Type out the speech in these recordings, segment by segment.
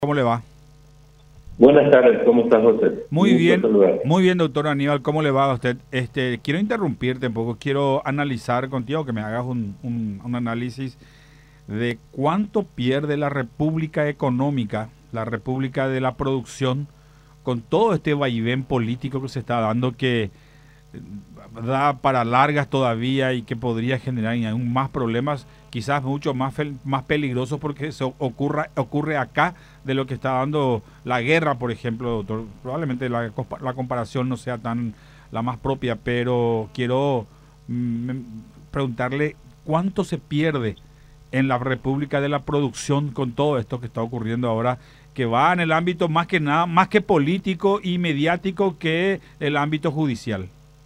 ¿Cómo le va? Buenas tardes, ¿cómo estás, José? Un gusto saludarte. Muy bien, doctor Aníbal, ¿cómo le va a usted? Quiero interrumpirte un poco, quiero analizar contigo, que me hagas un análisis de cuánto pierde la República Económica, la República de la Producción, con todo este vaivén político que se está dando, que da para largas todavía y que podría generar aún más problemas, quizás mucho más peligrosos porque eso ocurre acá de lo que está dando la guerra, por ejemplo, doctor. Probablemente la comparación no sea tan la más propia, pero quiero mm, preguntarle cuánto se pierde en la República de la Producción con todo esto que está ocurriendo ahora, que va en el ámbito más que nada, más que político y mediático que el ámbito judicial.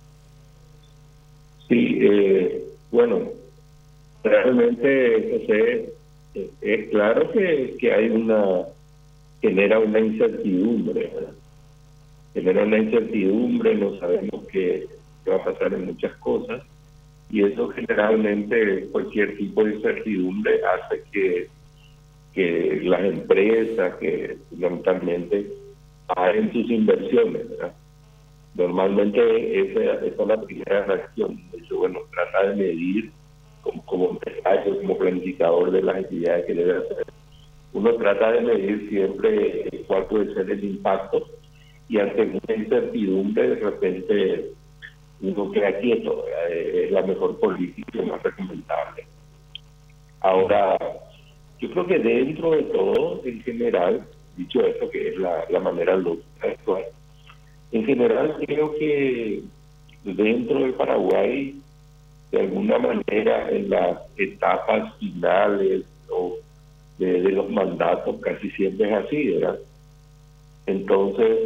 Sí, bueno, realmente, José, es claro que hay genera una incertidumbre, ¿verdad? Genera una incertidumbre, no sabemos qué va a pasar en muchas cosas, y eso generalmente, cualquier tipo de incertidumbre hace que las empresas, que fundamentalmente paren sus inversiones, ¿verdad? Normalmente esa es la primera reacción. De hecho, bueno, trata de medir como empresario, como planificador de las actividades que debe hacer. Uno trata de medir siempre cuál puede ser el impacto y ante una incertidumbre de repente uno queda quieto, ¿verdad? Es la mejor política y más recomendable. Ahora, yo creo que dentro de todo, en general, dicho esto, que es la manera lógica de actuar, en general creo que dentro del Paraguay, de alguna manera, en las etapas finales o de los mandatos, casi siempre es así, ¿verdad? Entonces,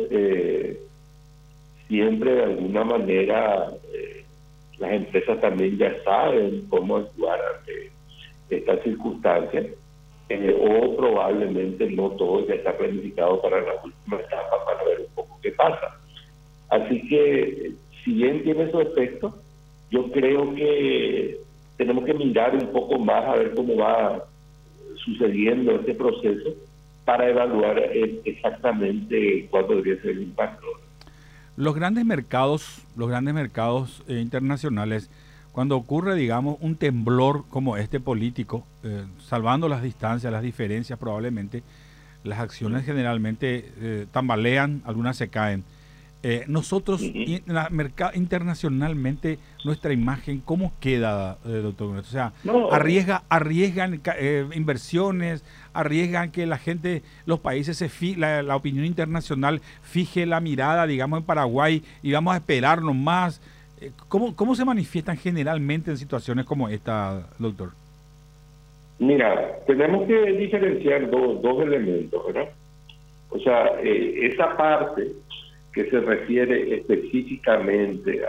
siempre de alguna manera las empresas también ya saben cómo actuar ante estas circunstancias, o probablemente no todo ya está planificado para la última etapa para ver un poco qué pasa. Así que, si bien tiene su efecto, yo creo que tenemos que mirar un poco más a ver cómo va sucediendo este proceso para evaluar exactamente cuál podría ser el impacto. Los grandes mercados internacionales, cuando ocurre, digamos, un temblor como este político, salvando las distancias, las diferencias probablemente, las acciones generalmente tambalean, algunas se caen. Nosotros, internacionalmente, nuestra imagen, ¿cómo queda, doctor? O sea, No, arriesgan inversiones, arriesgan que la gente, los países, la opinión internacional fije la mirada, digamos, en Paraguay y vamos a esperarnos más. ¿Cómo se manifiestan generalmente en situaciones como esta, doctor? mira, tenemos que diferenciar dos elementos, ¿verdad? O sea, esa parte que se refiere específicamente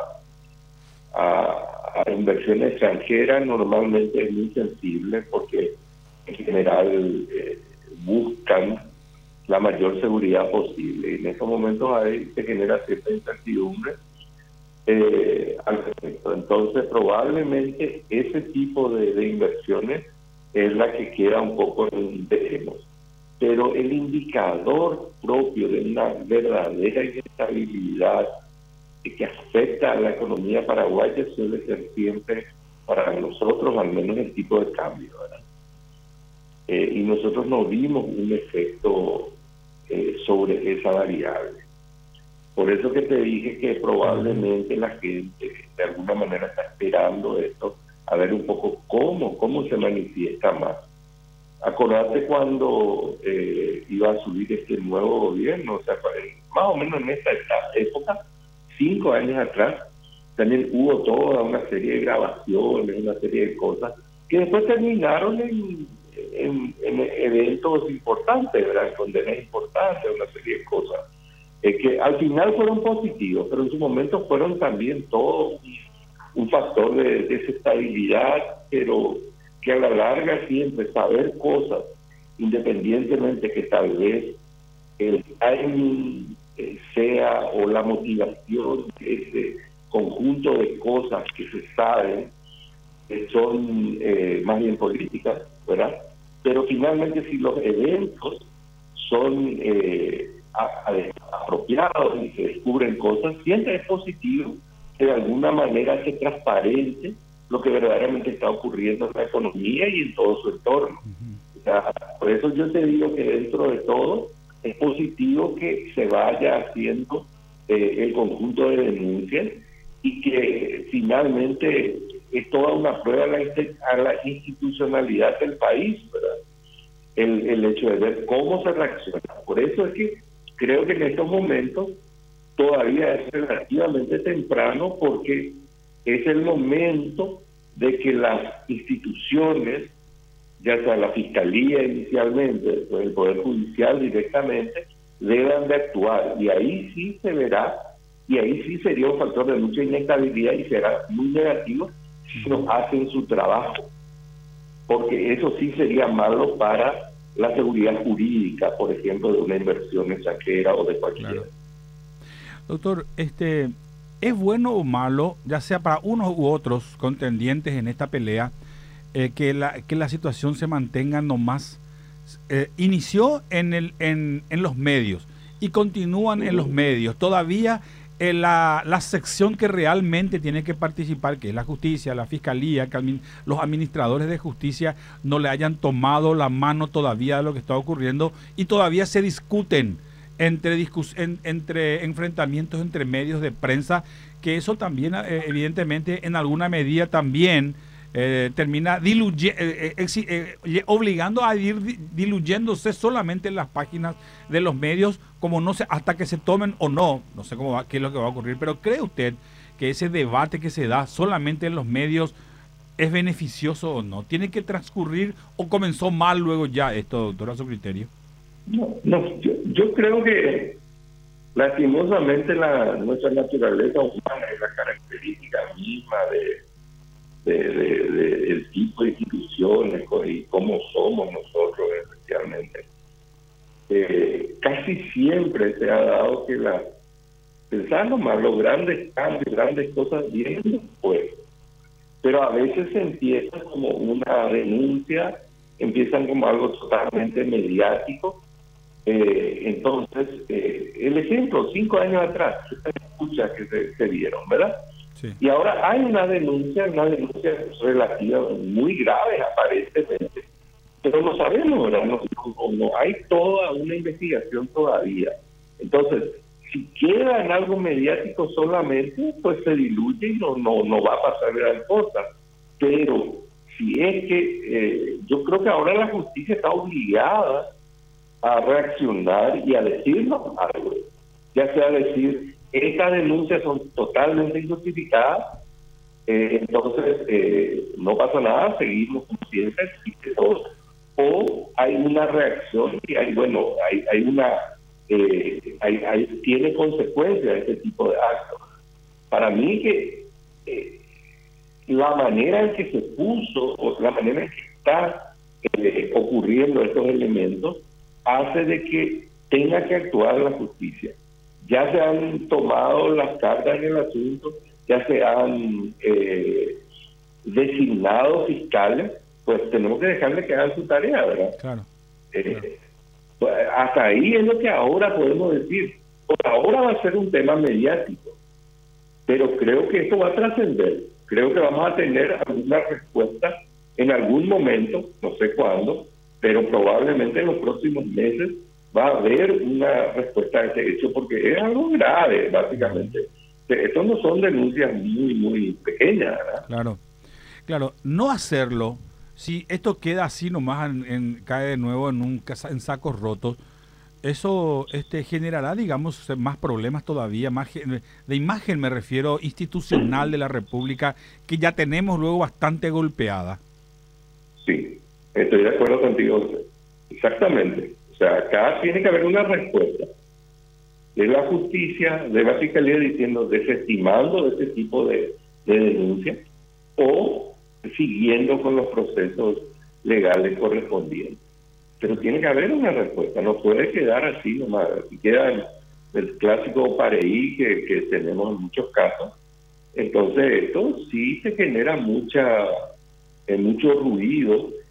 a inversión extranjera normalmente es muy sensible porque en general buscan la mayor seguridad posible. Y en estos momentos ahí se genera cierta incertidumbre al respecto. Entonces, probablemente ese tipo de inversiones es la que queda un poco en veremos. Pero el indicador propio de una verdadera inestabilidad que afecta a la economía paraguaya suele ser siempre para nosotros al menos el tipo de cambio, ¿verdad? Y nosotros no vimos un efecto sobre esa variable. Por eso que te dije que probablemente la gente de alguna manera está esperando esto, a ver un poco cómo se manifiesta más. Acordate cuando iba a subir este nuevo gobierno, o sea, más o menos en esta época, 5 años atrás, también hubo toda una serie de grabaciones, una serie de cosas, que después terminaron en eventos importantes, ¿verdad? En condenas importantes, una serie de cosas, que al final fueron positivos, pero en su momento fueron también todo un factor de desestabilidad, pero que a la larga siempre saber cosas, independientemente que tal vez el timing sea o la motivación de ese conjunto de cosas que se saben que son más bien políticas, ¿verdad? Pero finalmente si los eventos son apropiados y se descubren cosas, siempre es positivo que de alguna manera se transparente lo que verdaderamente está ocurriendo en la economía y en todo su entorno. O sea, por eso yo te digo que dentro de todo es positivo que se vaya haciendo el conjunto de denuncias y que finalmente es toda una prueba a la institucionalidad del país, ¿verdad? El hecho de ver cómo se reacciona. Por eso es que creo que en estos momentos todavía es relativamente temprano, porque es el momento de que las instituciones, ya sea la Fiscalía inicialmente, o el Poder Judicial directamente, deban de actuar. Y ahí sí se verá, y ahí sí sería un factor de mucha inestabilidad y será muy negativo si no hacen su trabajo. Porque eso sí sería malo para la seguridad jurídica, por ejemplo, de una inversión extranjera o de cualquiera. Claro. Doctor, ¿es bueno o malo, ya sea para unos u otros contendientes en esta pelea, que la situación se mantenga nomás? Inició en los medios y continúan en los medios. Todavía la sección que realmente tiene que participar, que es la justicia, la fiscalía, que los administradores de justicia no le hayan tomado la mano todavía de lo que está ocurriendo, y todavía se discuten entre enfrentamientos entre medios de prensa, que eso también evidentemente en alguna medida también termina obligando a ir diluyéndose solamente en las páginas de los medios, como no sé, hasta que se tomen o no sé qué es lo que va a ocurrir. Pero ¿cree usted que ese debate que se da solamente en los medios es beneficioso o no? ¿Tiene que transcurrir o comenzó mal luego ya esto, doctor, a su criterio? No, yo creo que lastimosamente nuestra naturaleza humana y la característica misma del tipo de instituciones y cómo somos nosotros especialmente, casi siempre se ha dado que pensando más, los grandes cambios, grandes cosas vienen después, pero a veces se empieza como una denuncia, empiezan como algo totalmente mediático. Entonces, el ejemplo, 5 años atrás, estas escuchas que se dieron, ¿verdad? Sí. Y ahora hay una denuncia relativa, muy grave aparentemente, pero no sabemos, ¿verdad? No hay toda una investigación todavía. Entonces, si queda en algo mediático solamente, pues se diluye y no va a pasar gran cosa. Pero si es que yo creo que ahora la justicia está obligada a reaccionar y a decirnos algo, ya sea decir, estas denuncias son totalmente injustificadas, entonces no pasa nada, seguimos como siempre, existe todo, o hay una reacción y tiene consecuencias este tipo de actos. Para mí que la manera en que se puso, o la manera en que está ocurriendo estos elementos, hace de que tenga que actuar la justicia. Ya se han tomado las cartas en el asunto, ya se han designado fiscales, pues tenemos que dejarle que hagan su tarea, ¿verdad? Claro. Pues hasta ahí es lo que ahora podemos decir. Por ahora va a ser un tema mediático, pero creo que esto va a trascender. Creo que vamos a tener alguna respuesta en algún momento, no sé cuándo, pero probablemente en los próximos meses va a haber una respuesta a este hecho, porque es algo grave, básicamente. Estos no son denuncias muy pequeñas, ¿verdad? Claro. No hacerlo, si esto queda así nomás, cae de nuevo en sacos rotos, eso generará, digamos, más problemas todavía, más de imagen, me refiero, institucional de la República, que ya tenemos luego bastante golpeada. Sí, estoy de acuerdo contigo. Exactamente. O sea, acá tiene que haber una respuesta de la justicia, de la fiscalía, diciendo, desestimando ese tipo de denuncias o siguiendo con los procesos legales correspondientes. Pero tiene que haber una respuesta, no puede quedar así nomás. Si queda el clásico pareí que tenemos en muchos casos, entonces esto sí se genera mucho ruido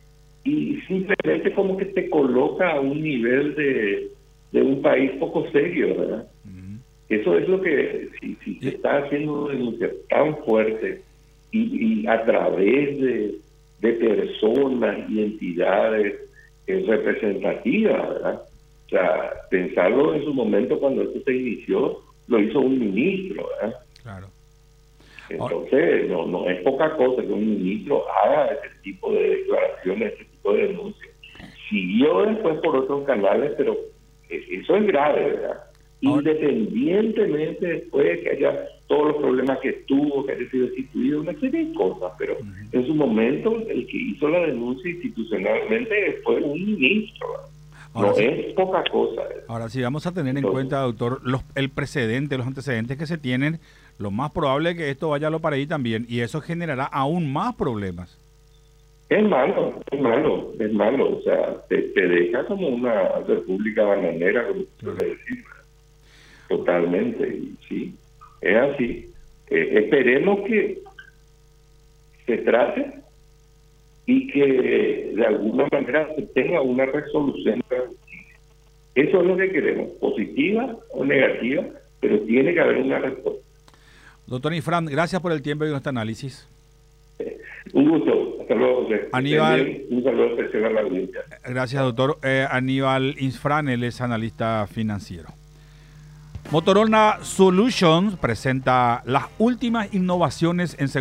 y simplemente como que te coloca a un nivel de un país poco serio, ¿verdad? Eso es lo que, si se está haciendo una denuncia tan fuerte y a través de personas y entidades representativas, ¿verdad? O sea, pensarlo en su momento cuando esto se inició, lo hizo un ministro, ¿verdad? Claro. Entonces, no es poca cosa que un ministro haga ese tipo de declaraciones, ese tipo de denuncias. Siguió después por otros canales, pero eso es grave, ¿verdad? Independientemente después de que haya todos los problemas que tuvo, que haya sido destituido, una serie de cosas, pero en su momento el que hizo la denuncia institucionalmente fue un ministro, ¿verdad? Ahora no sí, es poca cosa. Ahora sí, vamos a tener en cuenta, doctor, el precedente, los antecedentes que se tienen. Lo más probable es que esto vaya a lo para ahí también, y eso generará aún más problemas. Es malo. O sea, te deja como una república bananera, como se suele decir. Totalmente, y sí, es así. Esperemos que se trate y que de alguna manera se tenga una resolución. Eso es lo que queremos, positiva o negativa, pero tiene que haber una respuesta. Doctor Infran, gracias por el tiempo y este análisis. Un gusto, hasta luego, José. Aníbal, un saludo especial a la audiencia. Gracias, doctor. Aníbal Infran, él es analista financiero. Motorola Solutions presenta las últimas innovaciones en seguridad.